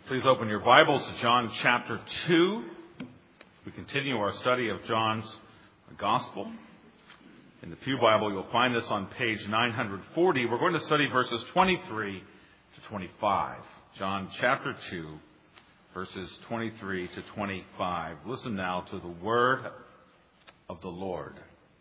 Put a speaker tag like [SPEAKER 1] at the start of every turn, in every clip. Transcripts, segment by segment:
[SPEAKER 1] Please open your Bibles to John chapter 2. We continue our study of John's Gospel. In the Pew Bible, you'll find this on page 940. We're going to study verses 23 to 25. John chapter 2, verses 23 to 25. Listen now to the word of the Lord.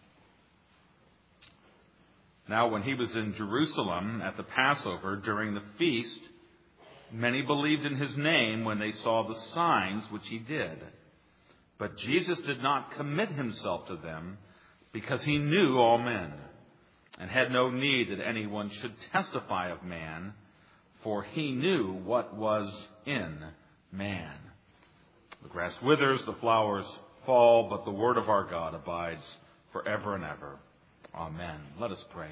[SPEAKER 1] Now, when he was in Jerusalem at the Passover during the feast, many believed in his name when they saw the signs which he did. But Jesus did not commit himself to them because he knew all men and had no need that anyone should testify of man, for he knew what was in man. The grass withers, the flowers fall, but the word of our God abides forever and ever. Amen. Let us pray.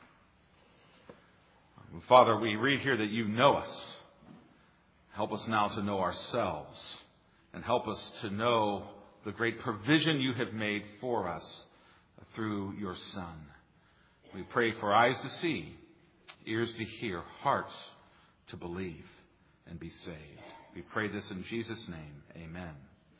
[SPEAKER 1] Father, we read here that you know us. Help us now to know ourselves, and help us to know the great provision you have made for us through your Son. We pray for eyes to see, ears to hear, hearts to believe and be saved. We pray this in Jesus' name. Amen.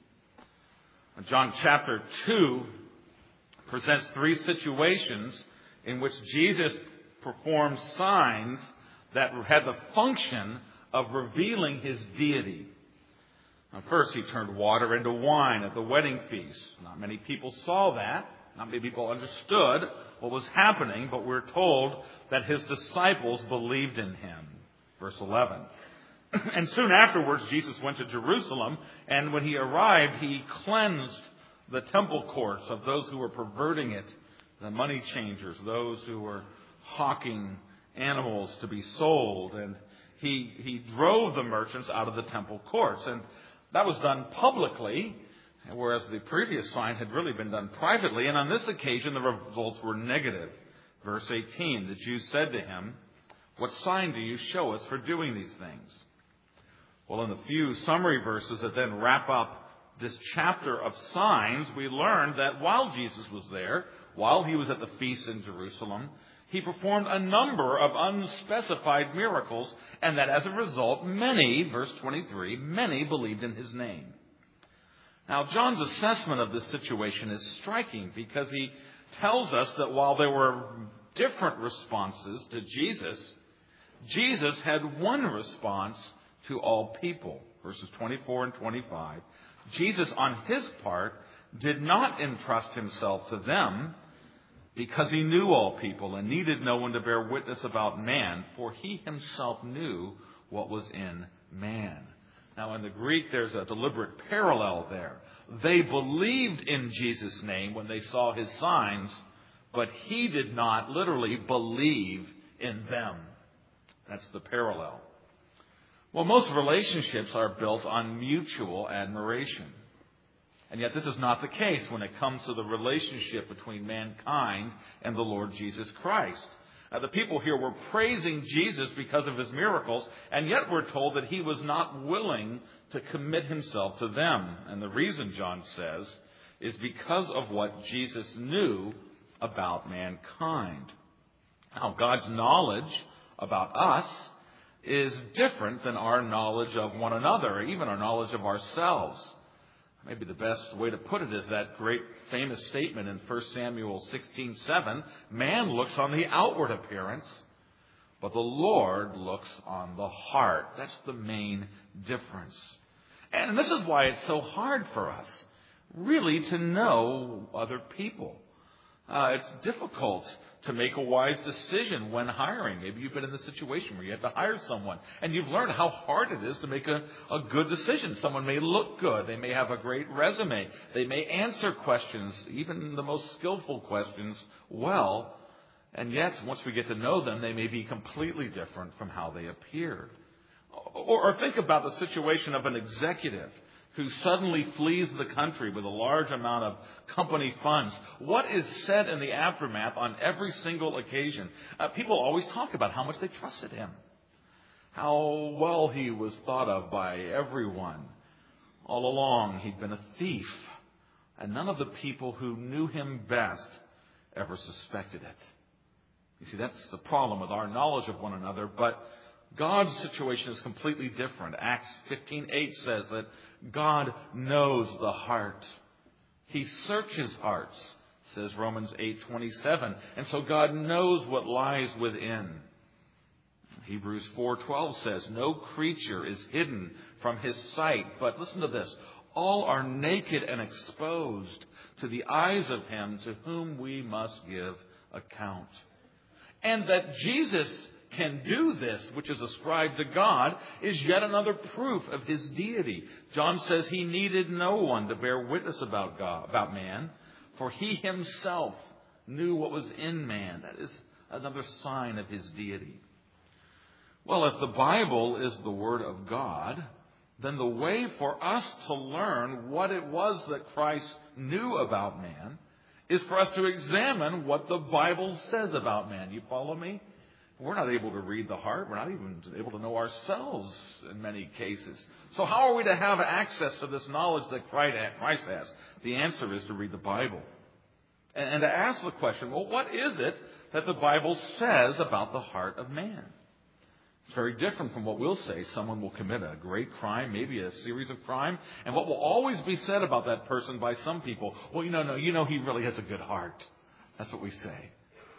[SPEAKER 1] John chapter 2 presents three situations in which Jesus performed signs that had the function of revealing his deity. Now, first, he turned water into wine at the wedding feast. Not many people saw that. Not many people understood what was happening, but we're told that his disciples believed in him. Verse 11. And soon afterwards, Jesus went to Jerusalem, and when he arrived, he cleansed the temple courts of those who were perverting it, the money changers, those who were hawking animals to be sold, and he drove the merchants out of the temple courts. And that was done publicly, whereas the previous sign had really been done privately. And on this occasion, the results were negative. Verse 18, the Jews said to him, "What sign do you show us for doing these things?" Well, in the few summary verses that then wrap up this chapter of signs, we learned that while Jesus was there, while he was at the feast in Jerusalem, he performed a number of unspecified miracles, and that as a result, many, verse 23, many believed in his name. Now, John's assessment of this situation is striking because he tells us that while there were different responses to Jesus, Jesus had one response to all people. Verses 24 and 25. Jesus, on his part, did not entrust himself to them, because he knew all people and needed no one to bear witness about man, for he himself knew what was in man. Now, in the Greek, there's a deliberate parallel there. They believed in Jesus' name when they saw his signs, but he did not literally believe in them. That's the parallel. Well, most relationships are built on mutual admiration. And yet this is not the case when it comes to the relationship between mankind and the Lord Jesus Christ. The people here were praising Jesus because of his miracles, and yet we're told that he was not willing to commit himself to them. And the reason, John says, is because of what Jesus knew about mankind. Now, God's knowledge about us is different than our knowledge of one another, or even our knowledge of ourselves. Maybe the best way to put it is that great famous statement in 1 Samuel 16:7, man looks on the outward appearance, but the Lord looks on the heart. That's the main difference. And this is why it's so hard for us, really, to know other people. It's difficult to make a wise decision when hiring. Maybe you've been in the situation where you have to hire someone, and you've learned how hard it is to make a good decision. Someone may look good. They may have a great resume. They may answer questions, even the most skillful questions, well. And yet, once we get to know them, they may be completely different from how they appeared. Or think about the situation of an executive who suddenly flees the country with a large amount of company funds. What is said in the aftermath on every single occasion? People always talk about how much they trusted him, how well he was thought of by everyone. All along, he'd been a thief, and none of the people who knew him best ever suspected it. You see, that's the problem with our knowledge of one another, but God's situation is completely different. Acts 15:8 says that God knows the heart. He searches hearts, says Romans 8:27. And so God knows what lies within. Hebrews 4:12 says, no creature is hidden from his sight. But listen to this. All are naked and exposed to the eyes of him to whom we must give account. And that Jesus can do this, which is ascribed to God, is yet another proof of his deity. John says he needed no one to bear witness about man, for he himself knew what was in man. That is another sign of his deity. Well, if the Bible is the Word of God, then the way for us to learn what it was that Christ knew about man is for us to examine what the Bible says about man. You follow me? We're not able to read the heart. We're not even able to know ourselves in many cases. So how are we to have access to this knowledge that Christ has? The answer is to read the Bible. And to ask the question, well, what is it that the Bible says about the heart of man? It's very different from what we'll say. Someone will commit a great crime, maybe a series of crime, and what will always be said about that person by some people, well, he really has a good heart. That's what we say.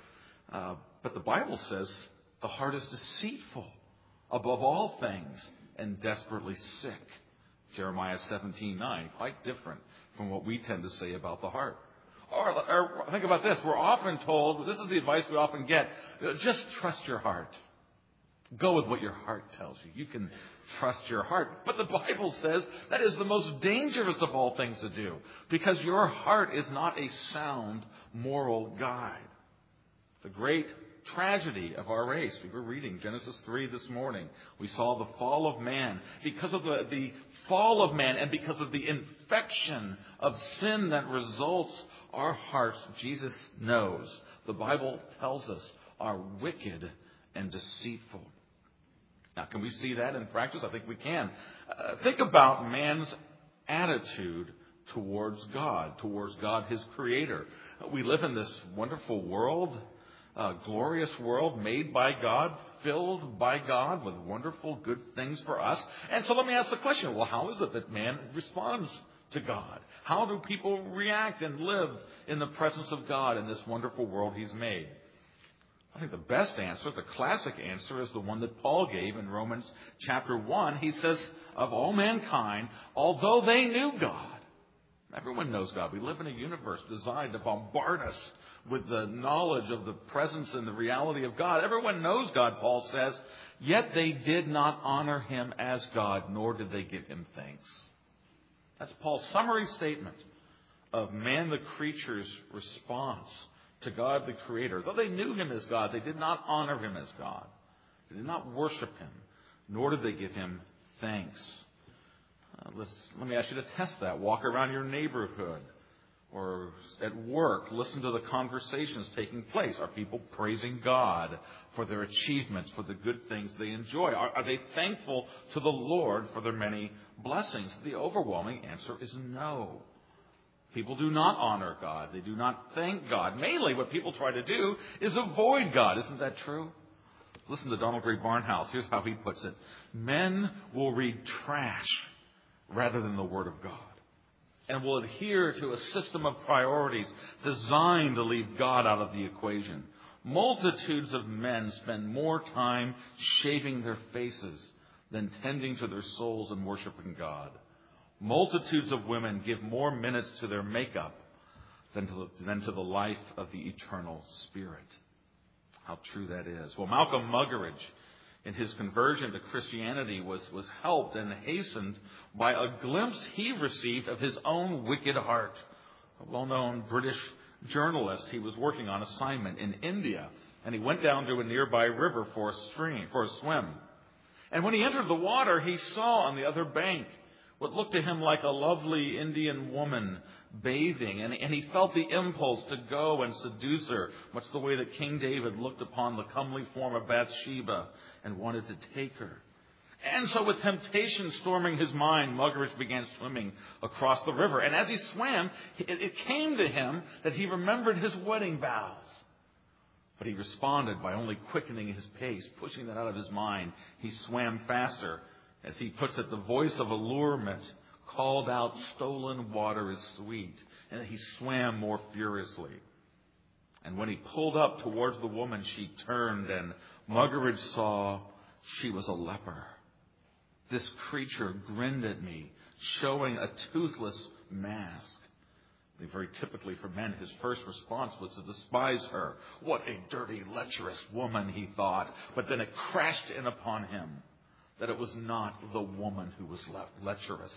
[SPEAKER 1] But the Bible says the heart is deceitful above all things and desperately sick. Jeremiah 17:9, quite different from what we tend to say about the heart. Or think about this. We're often told, this is the advice we often get, just trust your heart. Go with what your heart tells you. You can trust your heart. But the Bible says that is the most dangerous of all things to do, because your heart is not a sound moral guide. The great tragedy of our race. We were reading Genesis 3 this morning. We saw the fall of man. Because of the fall of man and because of the infection of sin that results, our hearts, Jesus knows, the Bible tells us, are wicked and deceitful. Now, can we see that in practice? I think we can. Think about man's attitude towards God, his creator. We live in this wonderful world, glorious world made by God, filled by God with wonderful good things for us. And so let me ask the question, well, how is it that man responds to God? How do people react and live in the presence of God in this wonderful world he's made? I think the best answer, the classic answer, is the one that Paul gave in Romans chapter 1. He says, of all mankind, although they knew God, everyone knows God. We live in a universe designed to bombard us with the knowledge of the presence and the reality of God. Everyone knows God, Paul says, yet they did not honor him as God, nor did they give him thanks. That's Paul's summary statement of man the creature's response to God the Creator. Though they knew him as God, they did not honor him as God. They did not worship him, nor did they give him thanks. Let me ask you to test that. Walk around your neighborhood or at work. Listen to the conversations taking place. Are people praising God for their achievements, for the good things they enjoy? Are they thankful to the Lord for their many blessings? The overwhelming answer is no. People do not honor God. They do not thank God. Mainly what people try to do is avoid God. Isn't that true? Listen to Donald Grey Barnhouse. Here's how he puts it. Men will read trash rather than the Word of God, and will adhere to a system of priorities designed to leave God out of the equation. Multitudes of men spend more time shaving their faces than tending to their souls and worshiping God. Multitudes of women give more minutes to their makeup than to the life of the eternal Spirit. How true that is. Well, Malcolm Muggeridge, in his conversion to Christianity, was helped and hastened by a glimpse he received of his own wicked heart. A well-known British journalist, he was working on assignment in India, and he went down to a nearby river for a swim. And when he entered the water, he saw on the other bank what looked to him like a lovely Indian woman bathing, and he felt the impulse to go and seduce her, much the way that King David looked upon the comely form of Bathsheba and wanted to take her. And so with temptation storming his mind, Muggeridge began swimming across the river. And as he swam, it came to him that he remembered his wedding vows. But he responded by only quickening his pace, pushing that out of his mind. He swam faster. As he puts it, the voice of allurement called out, "Stolen water is sweet." And he swam more furiously. And when he pulled up towards the woman, she turned, and Muggeridge saw she was a leper. This creature grinned at me, showing a toothless mask. Very typically for men, his first response was to despise her. What a dirty, lecherous woman, he thought. But then it crashed in upon him that it was not the woman who was lecherous.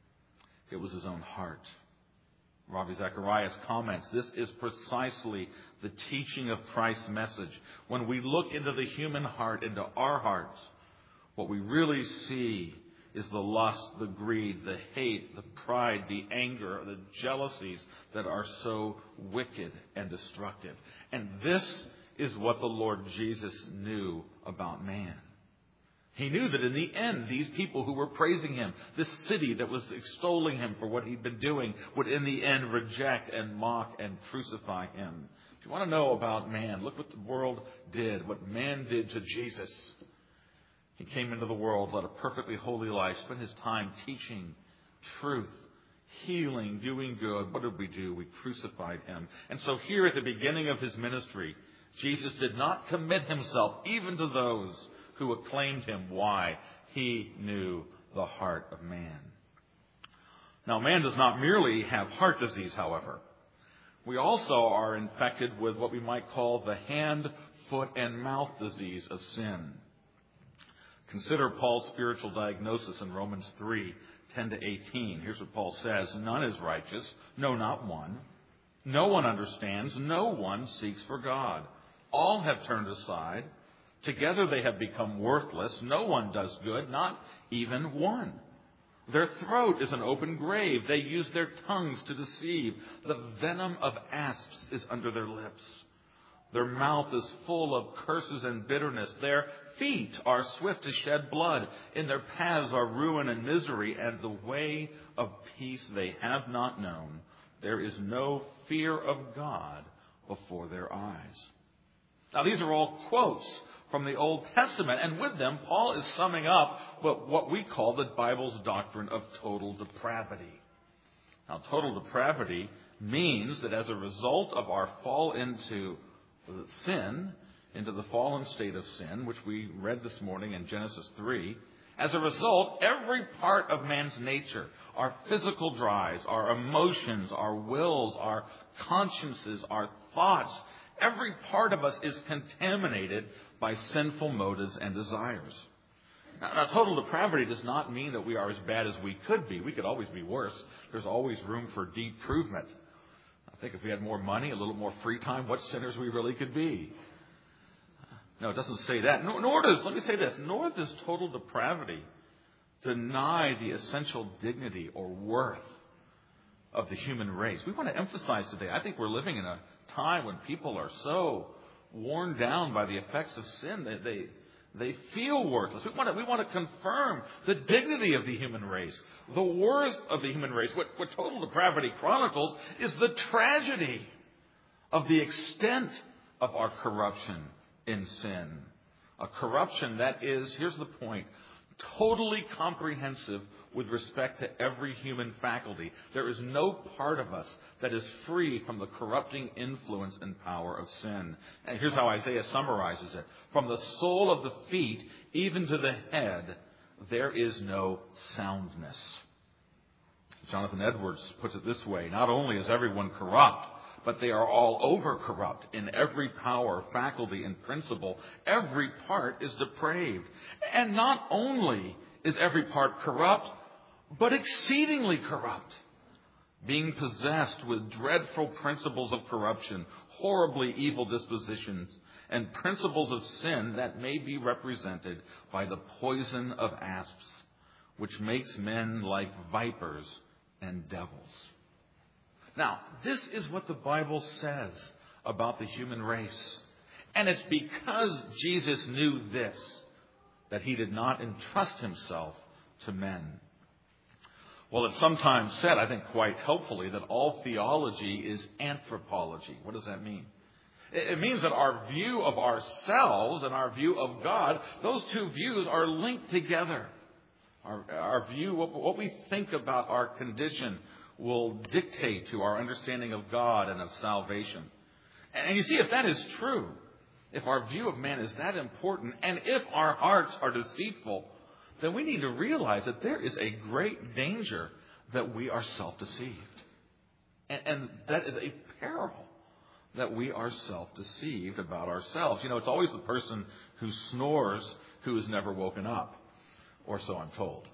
[SPEAKER 1] It was his own heart. Ravi Zacharias comments, this is precisely the teaching of Christ's message. When we look into the human heart, into our hearts, what we really see is the lust, the greed, the hate, the pride, the anger, the jealousies that are so wicked and destructive. And this is what the Lord Jesus knew about man. He knew that in the end, these people who were praising him, this city that was extolling him for what he'd been doing, would in the end reject and mock and crucify him. If you want to know about man, look what the world did, what man did to Jesus. He came into the world, led a perfectly holy life, spent his time teaching truth, healing, doing good. What did we do? We crucified him. And so here at the beginning of his ministry, Jesus did not commit himself even to those who acclaimed him. Why? He knew the heart of man. Now, man does not merely have heart disease, however. We also are infected with what we might call the hand, foot, and mouth disease of sin. Consider Paul's spiritual diagnosis in Romans 3:10-18. Here's what Paul says. None is righteous, no, not one. No one understands, no one seeks for God. All have turned aside. Together they have become worthless. No one does good, not even one. Their throat is an open grave. They use their tongues to deceive. The venom of asps is under their lips. Their mouth is full of curses and bitterness. Their feet are swift to shed blood. In their paths are ruin and misery, and the way of peace they have not known. There is no fear of God before their eyes. Now, these are all quotes from the Old Testament, and with them, Paul is summing up what we call the Bible's doctrine of total depravity. Now, total depravity means that as a result of our fall into sin, into the fallen state of sin, which we read this morning in Genesis 3, as a result, every part of man's nature, our physical drives, our emotions, our wills, our consciences, our thoughts, every part of us is contaminated by sinful motives and desires. Now, total depravity does not mean that we are as bad as we could be. We could always be worse. There's always room for improvement. I think if we had more money, a little more free time, what sinners we really could be. No, it doesn't say that. Nor does total depravity deny the essential dignity or worth of the human race. We want to emphasize today, I think we're living in a time when people are so worn down by the effects of sin that they feel worthless. We want to confirm the dignity of the human race, the worth of the human race. What total depravity chronicles is the tragedy of the extent of our corruption in sin. A corruption that is, here's the point, totally comprehensive with respect to every human faculty. There is no part of us that is free from the corrupting influence and power of sin. And here's how Isaiah summarizes it. From the sole of the feet, even to the head, there is no soundness. Jonathan Edwards puts it this way. Not only is everyone corrupt, but they are all over corrupt in every power, faculty, and principle. Every part is depraved. And not only is every part corrupt, but exceedingly corrupt, being possessed with dreadful principles of corruption, horribly evil dispositions, and principles of sin that may be represented by the poison of asps, which makes men like vipers and devils. Now, this is what the Bible says about the human race. And it's because Jesus knew this that he did not entrust himself to men. Well, it's sometimes said, I think quite helpfully, that all theology is anthropology. What does that mean? It means that our view of ourselves and our view of God, those two views are linked together. Our view, what we think about our condition, will dictate to our understanding of God and of salvation. And you see, if that is true, if our view of man is that important, and if our hearts are deceitful, then we need to realize that there is a great danger that we are self-deceived. And that is a peril, that we are self-deceived about ourselves. You know, it's always the person who snores who is never woken up, or so I'm told.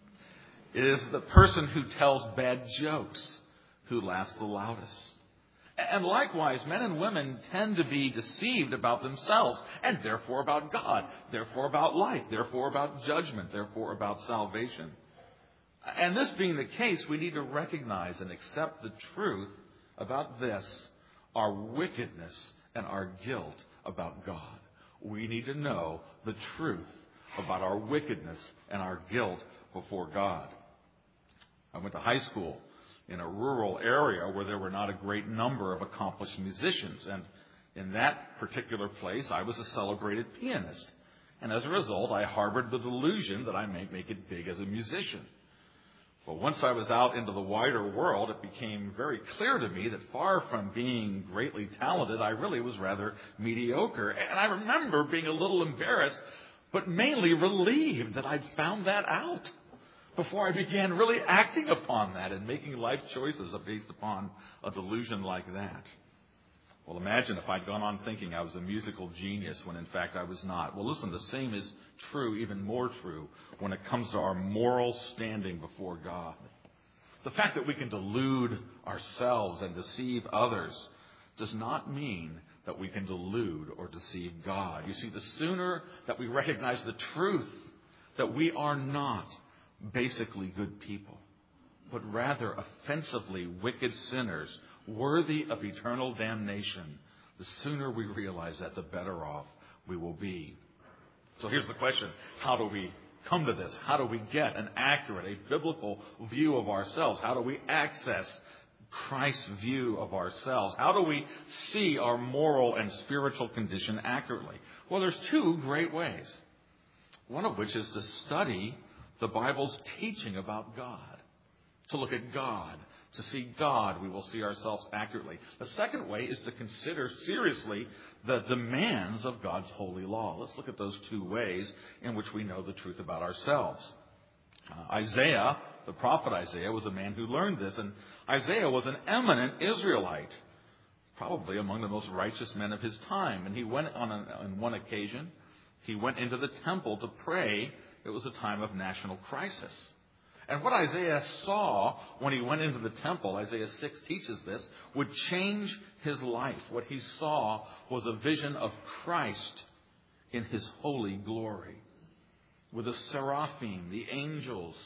[SPEAKER 1] It is the person who tells bad jokes who laughs the loudest. And likewise, men and women tend to be deceived about themselves, and therefore about God, therefore about life, therefore about judgment, therefore about salvation. And this being the case, we need to recognize and accept the truth about this, our wickedness and our guilt about God. We need to know the truth about our wickedness and our guilt before God. I went to high school in a rural area where there were not a great number of accomplished musicians. And in that particular place, I was a celebrated pianist. And as a result, I harbored the delusion that I might make it big as a musician. But once I was out into the wider world, it became very clear to me that far from being greatly talented, I really was rather mediocre. And I remember being a little embarrassed, but mainly relieved that I'd found that out before I began really acting upon that and making life choices based upon a delusion like that. Well, imagine if I'd gone on thinking I was a musical genius when in fact I was not. Well, listen, the same is true, even more true, when it comes to our moral standing before God. The fact that we can delude ourselves and deceive others does not mean that we can delude or deceive God. You see, the sooner that we recognize the truth that we are not basically good people, but rather offensively wicked sinners, worthy of eternal damnation, the sooner we realize that, the better off we will be. So here's the question. How do we come to this? How do we get an accurate, a biblical view of ourselves? How do we access Christ's view of ourselves? How do we see our moral and spiritual condition accurately? Well, there's two great ways. One of which is to study the Bible's teaching about God. To look at God. To see God, we will see ourselves accurately. The second way is to consider seriously the demands of God's holy law. Let's look at those two ways in which we know the truth about ourselves. Isaiah, the prophet Isaiah, was a man who learned this. And Isaiah was an eminent Israelite, probably among the most righteous men of his time. And he went on one occasion, he went into the temple to pray. It was a time of national crisis. And what Isaiah saw when he went into the temple, Isaiah 6 teaches this, would change his life. What he saw was a vision of Christ in his holy glory, with the seraphim, the angels,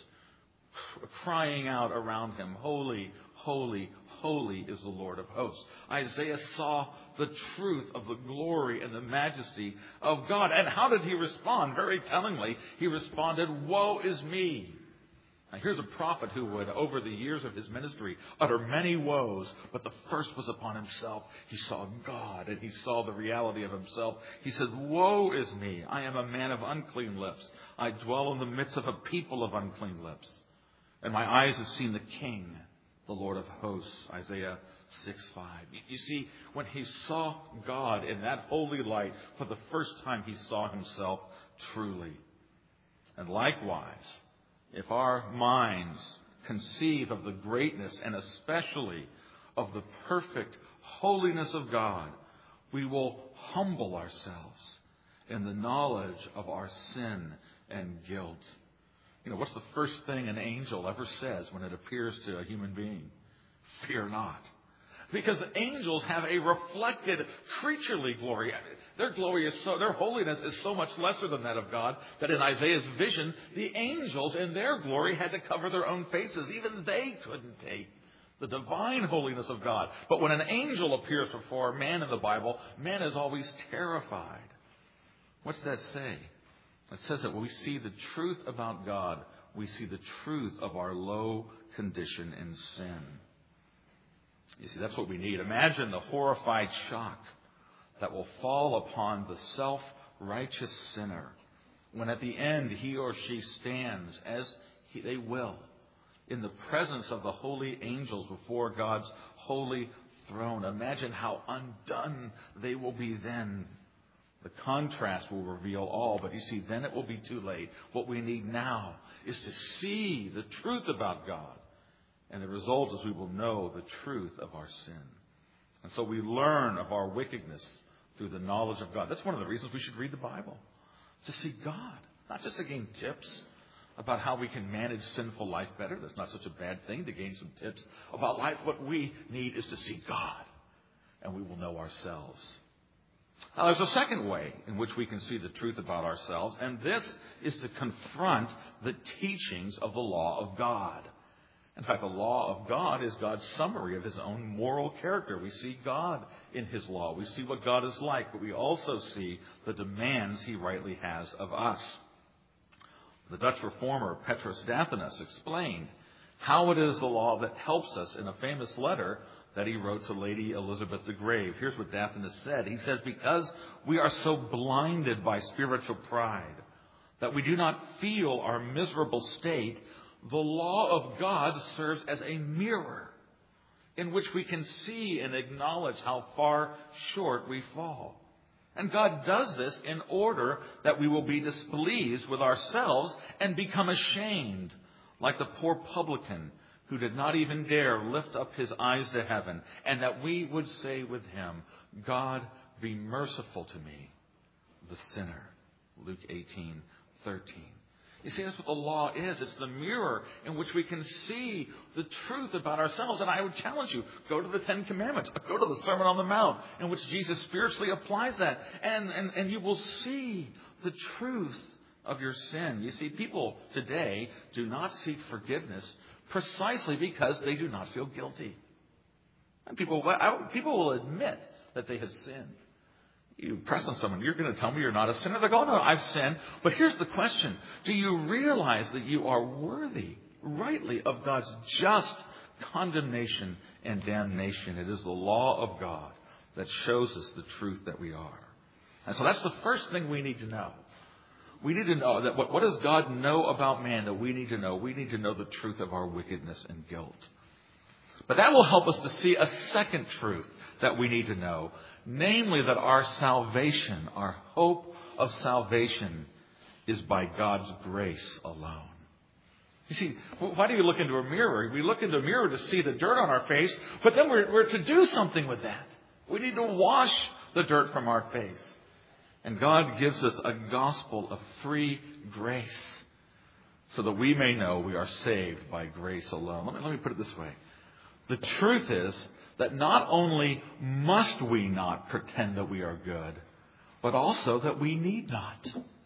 [SPEAKER 1] crying out around him, "Holy, holy, holy is the Lord of hosts." Isaiah saw the truth of the glory and the majesty of God. And how did he respond? Very tellingly, he responded, "Woe is me." Now, here's a prophet who would, over the years of his ministry, utter many woes, but the first was upon himself. He saw God, and he saw the reality of himself. He said, "Woe is me. I am a man of unclean lips. I dwell in the midst of a people of unclean lips. And my eyes have seen the King, the Lord of hosts." Isaiah 6:5. You see, when he saw God in that holy light, for the first time he saw himself truly. And likewise, if our minds conceive of the greatness and especially of the perfect holiness of God, we will humble ourselves in the knowledge of our sin and guilt. You know, what's the first thing an angel ever says when it appears to a human being? Fear not. Because angels have a reflected creaturely glory. Their glory is their holiness is so much lesser than that of God that in Isaiah's vision, the angels in their glory had to cover their own faces. Even they couldn't take the divine holiness of God. But when an angel appears before man in the Bible, man is always terrified. What's that say? It says that when we see the truth about God, we see the truth of our low condition in sin. You see, that's what we need. Imagine the horrified shock that will fall upon the self-righteous sinner when at the end he or she stands, as they will, in the presence of the holy angels before God's holy throne. Imagine how undone they will be then. The contrast will reveal all, but you see, then it will be too late. What we need now is to see the truth about God. And the result is we will know the truth of our sin. And so we learn of our wickedness through the knowledge of God. That's one of the reasons we should read the Bible. To see God. Not just to gain tips about how we can manage sinful life better. That's not such a bad thing to gain some tips about life. What we need is to see God. And we will know ourselves. Now, there's a second way in which we can see the truth about ourselves. And this is to confront the teachings of the law of God. In fact, the law of God is God's summary of his own moral character. We see God in his law. We see what God is like, but we also see the demands he rightly has of us. The Dutch reformer Petrus Dathenus explained how it is the law that helps us in a famous letter that he wrote to Lady Elizabeth de Grey. Here's what Dathenus said. He says, because we are so blinded by spiritual pride that we do not feel our miserable state, the law of God serves as a mirror in which we can see and acknowledge how far short we fall. And God does this in order that we will be displeased with ourselves and become ashamed, like the poor publican who did not even dare lift up his eyes to heaven, and that we would say with him, God, be merciful to me, the sinner. Luke 18:13. You see, that's what the law is. It's the mirror in which we can see the truth about ourselves. And I would challenge you, go to the Ten Commandments. Go to the Sermon on the Mount, in which Jesus spiritually applies that. And you will see the truth of your sin. You see, people today do not seek forgiveness precisely because they do not feel guilty. And people will admit that they have sinned. You press on someone, you're going to tell me you're not a sinner? They go, no, I've sinned. But here's the question. Do you realize that you are worthy, rightly, of God's just condemnation and damnation? It is the law of God that shows us the truth that we are. And so that's the first thing we need to know. We need to know that what does God know about man that we need to know? We need to know the truth of our wickedness and guilt. But that will help us to see a second truth that we need to know. Namely, that our salvation, our hope of salvation, is by God's grace alone. You see, why do you look into a mirror? We look into a mirror to see the dirt on our face, but then we're to do something with that. We need to wash the dirt from our face. And God gives us a gospel of free grace so that we may know we are saved by grace alone. Let me put it this way. The truth is that not only must we not pretend that we are good, but also that we need not.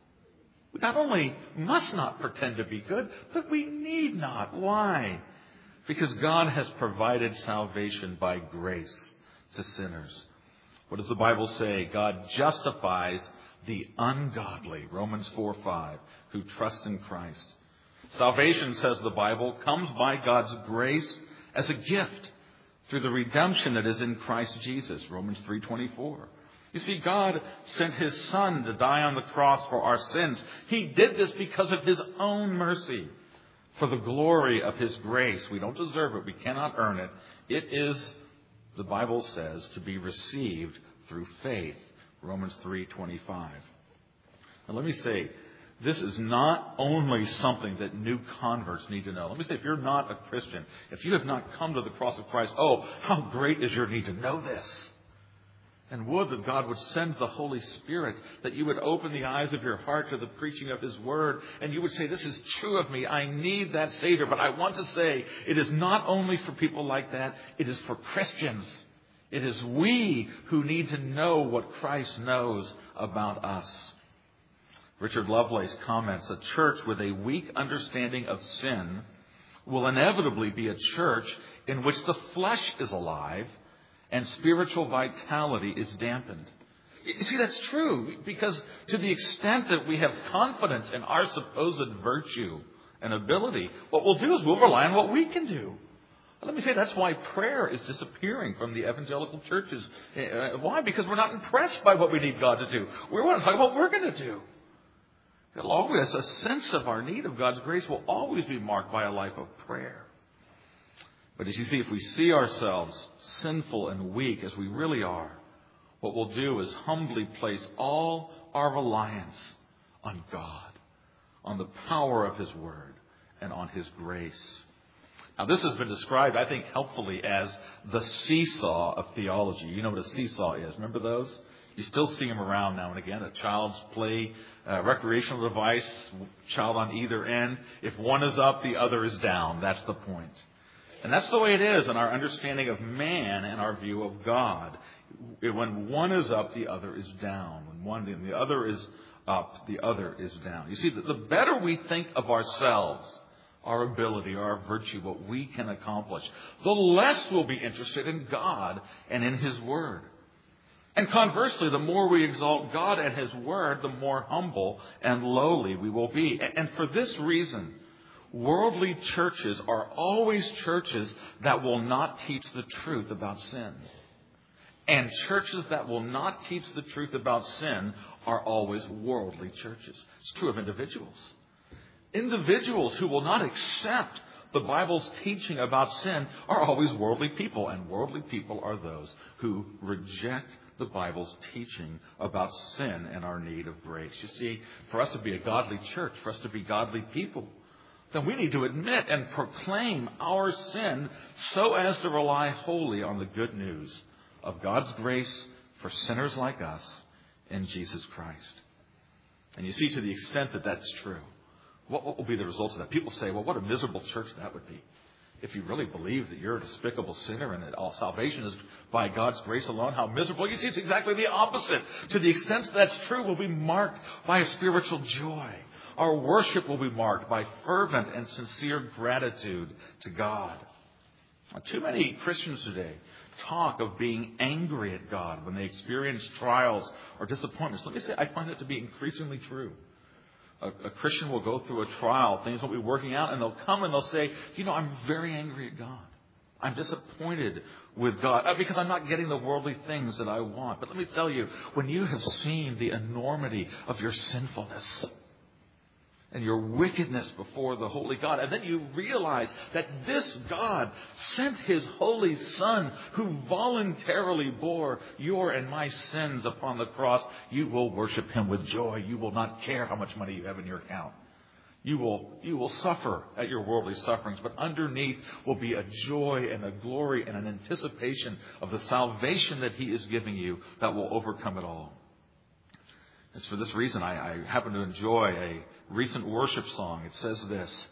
[SPEAKER 1] We not only must not pretend to be good, but we need not. Why? Because God has provided salvation by grace to sinners. What does the Bible say? God justifies the ungodly, Romans 4:5, who trust in Christ. Salvation, says the Bible, comes by God's grace as a gift through the redemption that is in Christ Jesus, Romans 3:24. You see, God sent his Son to die on the cross for our sins. He did this because of his own mercy, for the glory of his grace. We don't deserve it. We cannot earn it. It is, the Bible says, to be received through faith, Romans 3:25. Now let me say, this is not only something that new converts need to know. Let me say, if you're not a Christian, if you have not come to the cross of Christ, oh, how great is your need to know this. And would that God would send the Holy Spirit, that you would open the eyes of your heart to the preaching of his word, and you would say, this is true of me. I need that Savior. But I want to say, it is not only for people like that. It is for Christians. It is we who need to know what Christ knows about us. Richard Lovelace comments, a church with a weak understanding of sin will inevitably be a church in which the flesh is alive and spiritual vitality is dampened. You see, that's true, because to the extent that we have confidence in our supposed virtue and ability, what we'll do is we'll rely on what we can do. Let me say that's why prayer is disappearing from the evangelical churches. Why? Because we're not impressed by what we need God to do. We want to talk about what we're going to do. It'll always, a sense of our need of God's grace will always be marked by a life of prayer. But as you see, if we see ourselves sinful and weak as we really are, what we'll do is humbly place all our reliance on God, on the power of His Word, and on His grace. Now, this has been described, I think, helpfully as the seesaw of theology. You know what a seesaw is. Remember those? You still see them around now and again. A child's play, recreational device, child on either end. If one is up, the other is down. That's the point. And that's the way it is in our understanding of man and our view of God. When one is up, the other is down. When the other is up, the other is down. You see, the better we think of ourselves, our ability, our virtue, what we can accomplish, the less we'll be interested in God and in His Word. And conversely, the more we exalt God and His Word, the more humble and lowly we will be. And for this reason, worldly churches are always churches that will not teach the truth about sin. And churches that will not teach the truth about sin are always worldly churches. It's true of individuals. Individuals who will not accept the Bible's teaching about sin are always worldly people. And worldly people are those who reject the Bible's teaching about sin and our need of grace. You see, for us to be a godly church, for us to be godly people, then we need to admit and proclaim our sin so as to rely wholly on the good news of God's grace for sinners like us in Jesus Christ. And you see, to the extent that that's true, what will be the results of that? People say, well, what a miserable church that would be. If you really believe that you're a despicable sinner and that all salvation is by God's grace alone, how miserable. You see, it's exactly the opposite. To the extent that's true, we'll be marked by a spiritual joy. Our worship will be marked by fervent and sincere gratitude to God. Too many Christians today talk of being angry at God when they experience trials or disappointments. Let me say, I find that to be increasingly true. A Christian will go through a trial, things won't be working out, and they'll come and they'll say, I'm very angry at God. I'm disappointed with God because I'm not getting the worldly things that I want. But let me tell you, when you have seen the enormity of your sinfulness and your wickedness before the holy God, and then you realize that this God sent His holy Son who voluntarily bore your and my sins upon the cross, you will worship Him with joy. You will not care how much money you have in your account. You will suffer at your worldly sufferings, but underneath will be a joy and a glory and an anticipation of the salvation that He is giving you that will overcome it all. It's for this reason I happen to enjoy a recent worship song. It says this: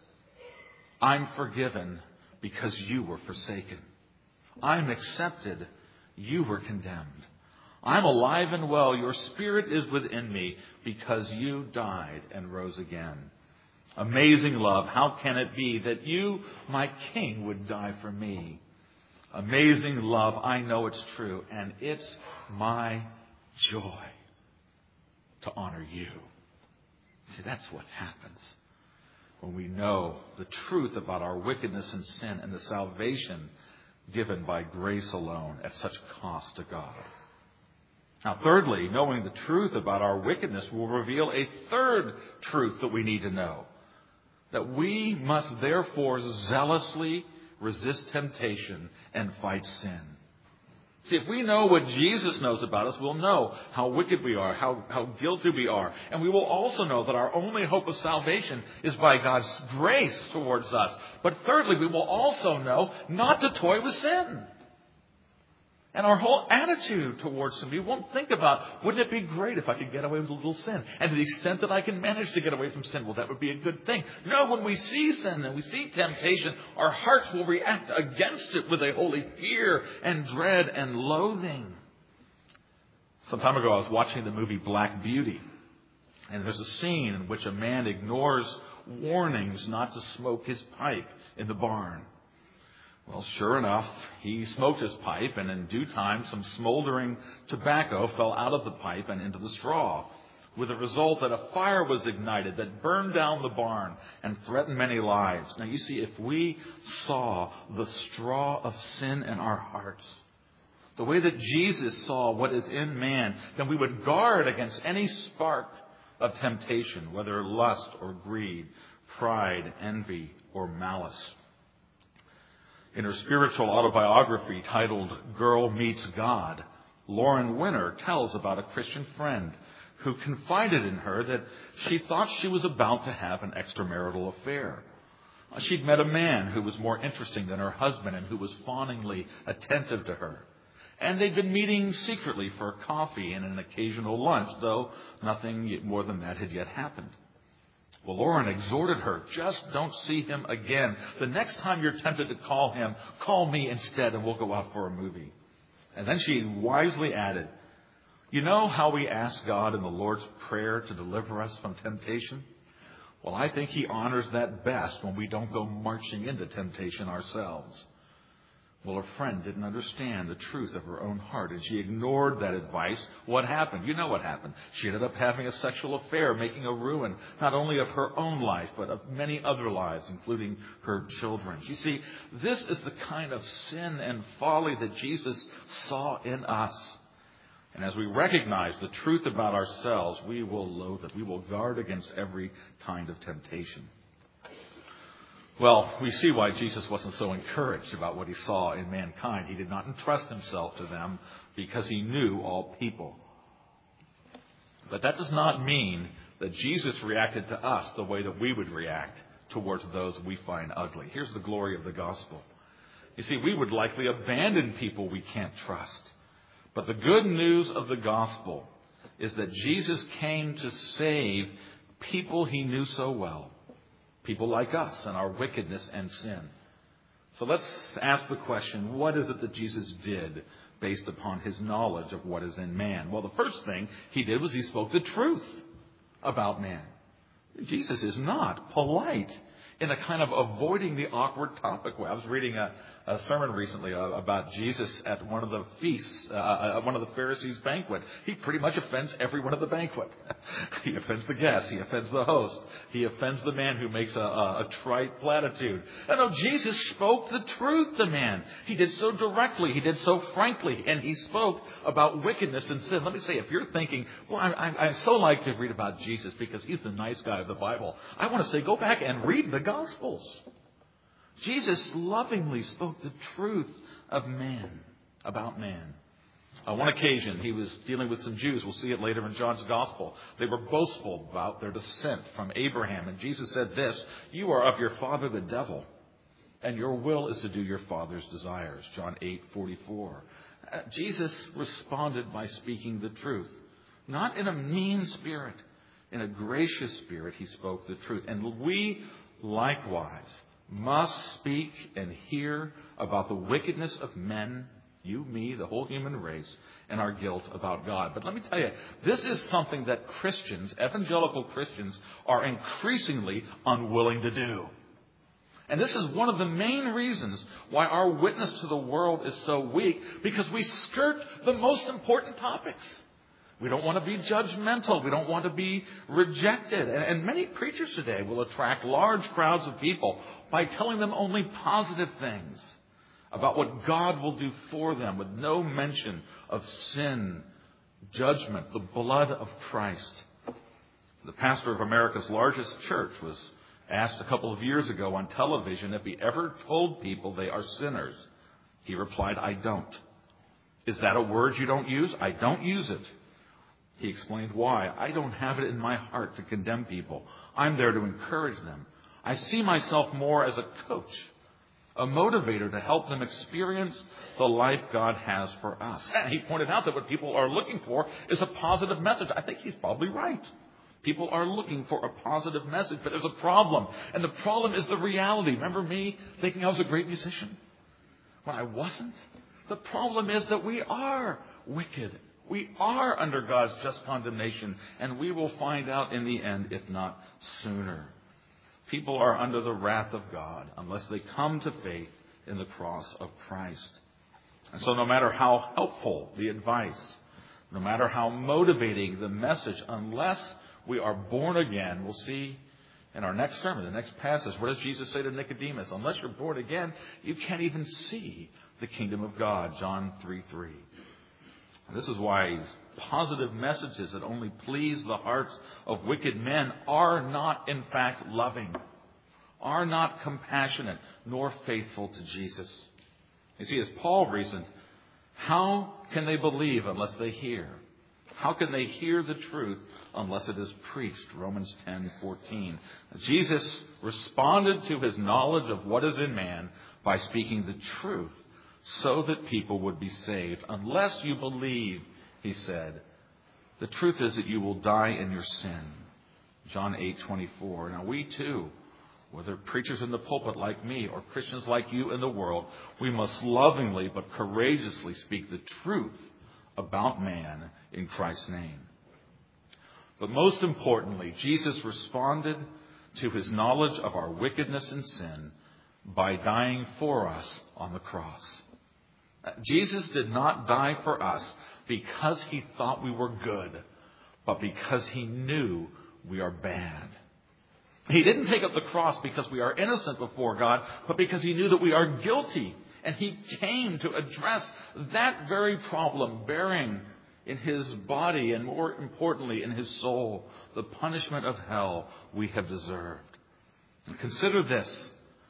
[SPEAKER 1] I'm forgiven because you were forsaken. I'm accepted. You were condemned. I'm alive and well. Your Spirit is within me because you died and rose again. Amazing love. How can it be that you, my King, would die for me? Amazing love. I know it's true. And it's my joy to honor you. See, that's what happens when we know the truth about our wickedness and sin and the salvation given by grace alone at such cost to God. Now, thirdly, knowing the truth about our wickedness will reveal a third truth that we need to know. That we must therefore zealously resist temptation and fight sin. See, if we know what Jesus knows about us, we'll know how wicked we are, how guilty we are. And we will also know that our only hope of salvation is by God's grace towards us. But thirdly, we will also know not to toy with sin. And our whole attitude towards sin, we won't think about, wouldn't it be great if I could get away with a little sin? And to the extent that I can manage to get away from sin, well, that would be a good thing. No, when we see sin and we see temptation, our hearts will react against it with a holy fear and dread and loathing. Some time ago, I was watching the movie Black Beauty. And there's a scene in which a man ignores warnings not to smoke his pipe in the barn. Well, sure enough, he smoked his pipe, and in due time, some smoldering tobacco fell out of the pipe and into the straw. with the result that a fire was ignited that burned down the barn and threatened many lives. Now you see, if we saw the straw of sin in our hearts, the way that Jesus saw what is in man, then we would guard against any spark of temptation, whether lust or greed, pride, envy, or malice. In her spiritual autobiography titled Girl Meets God, Lauren Winner tells about a Christian friend who confided in her that she thought she was about to have an extramarital affair. She'd met a man who was more interesting than her husband and who was fawningly attentive to her. And they'd been meeting secretly for coffee and an occasional lunch, though nothing more than that had yet happened. Well, Lauren exhorted her, just don't see him again. The next time you're tempted to call him, call me instead and we'll go out for a movie. And then she wisely added, you know how we ask God in the Lord's Prayer to deliver us from temptation? Well, I think He honors that best when we don't go marching into temptation ourselves. Well, her friend didn't understand the truth of her own heart, and she ignored that advice. What happened? You know what happened. She ended up having a sexual affair, making a ruin, not only of her own life, but of many other lives, including her children. You see, this is the kind of sin and folly that Jesus saw in us. And as we recognize the truth about ourselves, we will loathe it. We will guard against every kind of temptation. Well, we see why Jesus wasn't so encouraged about what He saw in mankind. He did not entrust Himself to them because He knew all people. But that does not mean that Jesus reacted to us the way that we would react towards those we find ugly. Here's the glory of the gospel. You see, we would likely abandon people we can't trust. But the good news of the gospel is that Jesus came to save people He knew so well. People like us and our wickedness and sin. So let's ask the question, what is it that Jesus did based upon His knowledge of what is in man? Well, the first thing He did was He spoke the truth about man. Jesus is not polite in a kind of avoiding the awkward topic way. I was reading a sermon recently about Jesus at one of the feasts, one of the Pharisees' banquet. He pretty much offends everyone at the banquet. He offends the guests. He offends the host. He offends the man who makes a trite platitude. And no, Jesus spoke the truth to man. He did so directly. He did so frankly. And He spoke about wickedness and sin. Let me say, if you're thinking, well, I so like to read about Jesus because He's the nice guy of the Bible, I want to say, go back and read the Gospels. Jesus lovingly spoke the truth of man, about man. On one occasion, He was dealing with some Jews. We'll see it later in John's Gospel. They were boastful about their descent from Abraham. And Jesus said this, you are of your father the devil, and your will is to do your father's desires. John 8:44. Jesus responded by speaking the truth. Not in a mean spirit. In a gracious spirit, He spoke the truth. And we, likewise, must speak and hear about the wickedness of men, you, me, the whole human race, and our guilt about God. But let me tell you, this is something that Christians, evangelical Christians, are increasingly unwilling to do. And this is one of the main reasons why our witness to the world is so weak, because we skirt the most important topics. We don't want to be judgmental. We don't want to be rejected. And many preachers today will attract large crowds of people by telling them only positive things about what God will do for them, with no mention of sin, judgment, the blood of Christ. The pastor of America's largest church was asked a couple of years ago on television if he ever told people they are sinners. He replied, I don't. Is that a word you don't use? I don't use it. He explained why. I don't have it in my heart to condemn people. I'm there to encourage them. I see myself more as a coach, a motivator to help them experience the life God has for us. And he pointed out that what people are looking for is a positive message. I think he's probably right. People are looking for a positive message, but there's a problem. And the problem is the reality. Remember me thinking I was a great musician when I wasn't? The problem is that we are wicked. We are under God's just condemnation, and we will find out in the end, if not sooner. People are under the wrath of God unless they come to faith in the cross of Christ. And so no matter how helpful the advice, no matter how motivating the message, unless we are born again, we'll see in our next sermon, the next passage, what does Jesus say to Nicodemus? Unless you're born again, you can't even see the kingdom of God, John 3:3. This is why positive messages that only please the hearts of wicked men are not, in fact, loving, are not compassionate, nor faithful to Jesus. You see, as Paul reasoned, how can they believe unless they hear? How can they hear the truth unless it is preached? Romans 10:14. Jesus responded to his knowledge of what is in man by speaking the truth so that people would be saved. Unless you believe, he said, the truth is that you will die in your sin. John 8:24. Now we too, whether preachers in the pulpit like me or Christians like you in the world, we must lovingly but courageously speak the truth about man in Christ's name. But most importantly, Jesus responded to his knowledge of our wickedness and sin by dying for us on the cross. Jesus did not die for us because he thought we were good, but because he knew we are bad. He didn't take up the cross because we are innocent before God, but because he knew that we are guilty. And he came to address that very problem, bearing in his body and more importantly in his soul the punishment of hell we have deserved. And consider this.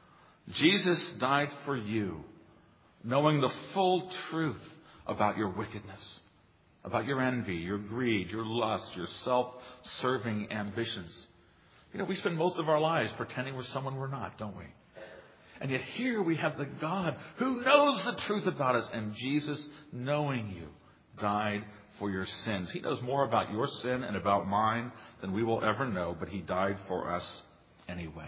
[SPEAKER 1] Jesus died for you, knowing the full truth about your wickedness, about your envy, your greed, your lust, your self-serving ambitions. You know, we spend most of our lives pretending we're someone we're not, don't we? And yet here we have the God who knows the truth about us. And Jesus, knowing you, died for your sins. He knows more about your sin and about mine than we will ever know, but he died for us anyway.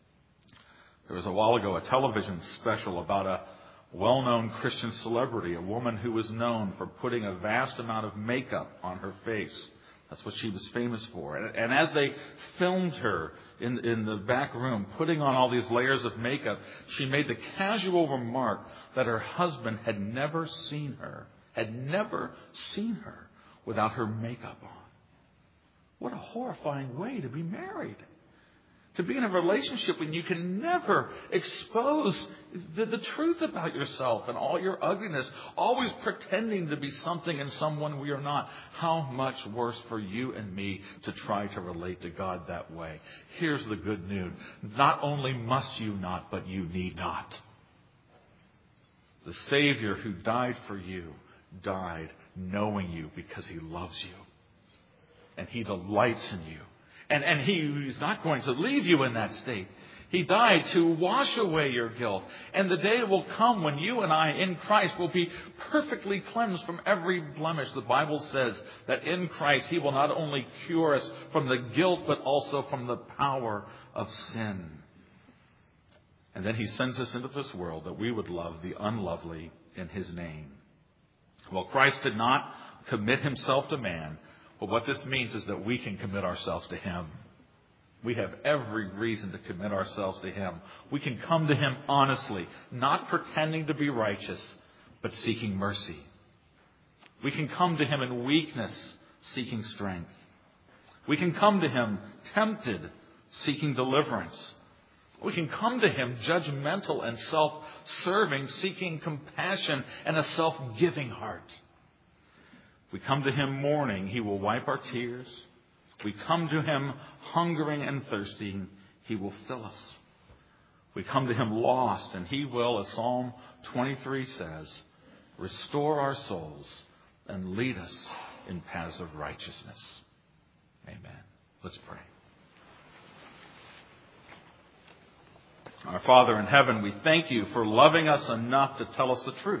[SPEAKER 1] There was a while ago a television special about a well-known Christian celebrity, a woman who was known for putting a vast amount of makeup on her face. That's what she was famous for. And as they filmed her in the back room, putting on all these layers of makeup, she made the casual remark that her husband had never seen her without her makeup on. What a horrifying way to be married. To be in a relationship when you can never expose the truth about yourself and all your ugliness, always pretending to be something and someone we are not. How much worse for you and me to try to relate to God that way. Here's the good news. Not only must you not, but you need not. The Savior who died for you died knowing you because he loves you. And he delights in you. And he is not going to leave you in that state. He died to wash away your guilt. And the day will come when you and I in Christ will be perfectly cleansed from every blemish. The Bible says that in Christ he will not only cure us from the guilt, but also from the power of sin. And then he sends us into this world that we would love the unlovely in his name. Well, Christ did not commit himself to man. But what this means is that we can commit ourselves to him. We have every reason to commit ourselves to him. We can come to him honestly, not pretending to be righteous, but seeking mercy. We can come to him in weakness, seeking strength. We can come to him tempted, seeking deliverance. We can come to him judgmental and self-serving, seeking compassion and a self-giving heart. We come to him mourning, he will wipe our tears. We come to him hungering and thirsting, he will fill us. We come to him lost, and he will, as Psalm 23 says, restore our souls and lead us in paths of righteousness. Amen. Let's pray. Our Father in heaven, we thank you for loving us enough to tell us the truth.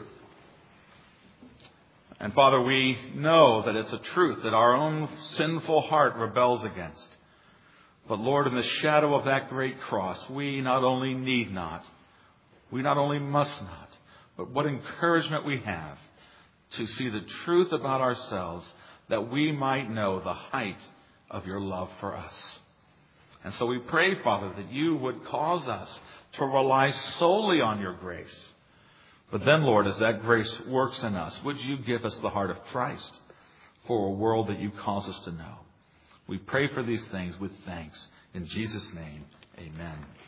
[SPEAKER 1] And Father, we know that it's a truth that our own sinful heart rebels against. But Lord, in the shadow of that great cross, we not only need not, we not only must not, but what encouragement we have to see the truth about ourselves, that we might know the height of your love for us. And so we pray, Father, that you would cause us to rely solely on your grace. But then, Lord, as that grace works in us, would you give us the heart of Christ? for a world that you cause us to know. We pray for these things with thanks. In Jesus' name, amen.